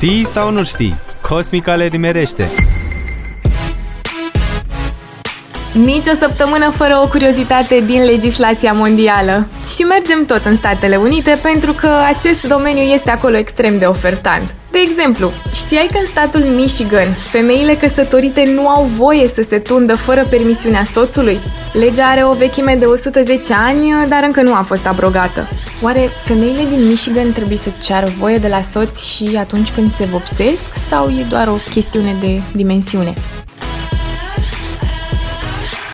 Știi sau nu știi? Cosmica le nimerește. Nici o săptămână fără o curiozitate din legislația mondială. Și mergem tot în Statele Unite pentru că acest domeniu este acolo extrem de ofertant. De exemplu, știai că în statul Michigan, femeile căsătorite nu au voie să se tundă fără permisiunea soțului? Legea are o vechime de 110 ani, dar încă nu a fost abrogată. Oare femeile din Michigan trebuie să ceară voie de la soț și atunci când se vopsesc sau e doar o chestiune de dimensiune?